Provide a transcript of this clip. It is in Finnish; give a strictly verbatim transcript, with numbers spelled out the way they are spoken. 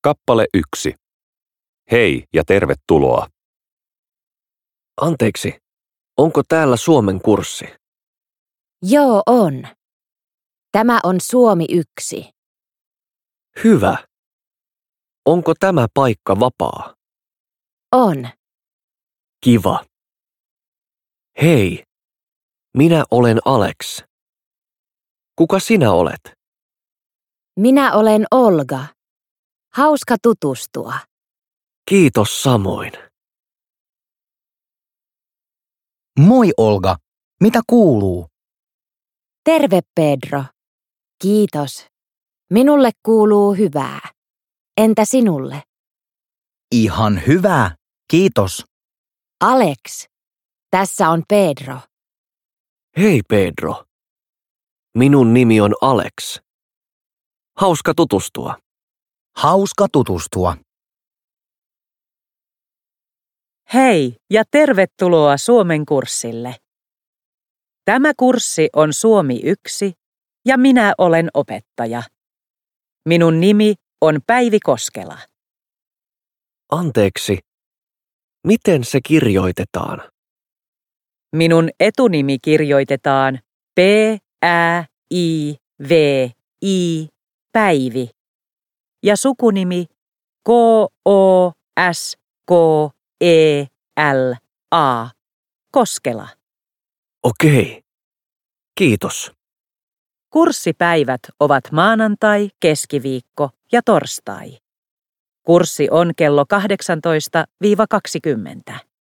Kappale yksi. Hei ja tervetuloa. Anteeksi, onko täällä Suomen kurssi? Joo, on. Tämä on Suomi yksi. Hyvä. Onko tämä paikka vapaa? On. Kiva. Hei, minä olen Alex. Kuka sinä olet? Minä olen Olga. Hauska tutustua. Kiitos samoin. Moi Olga, mitä kuuluu? Terve Pedro. Kiitos. Minulle kuuluu hyvää. Entä sinulle? Ihan hyvää, kiitos. Alex, tässä on Pedro. Hei Pedro. Minun nimi on Alex. Hauska tutustua. Hauska tutustua. Hei ja tervetuloa Suomen kurssille. Tämä kurssi on Suomi yksi ja minä olen opettaja. Minun nimi on Päivi Koskela. Anteeksi, miten se kirjoitetaan? Minun etunimi kirjoitetaan P Ä I V I Päivi ja sukunimi K O S K E L A Koskela. Okei, kiitos. Kurssipäivät ovat maanantai, keskiviikko ja torstai. Kurssi on kello kahdeksantoista kaksikymmentä.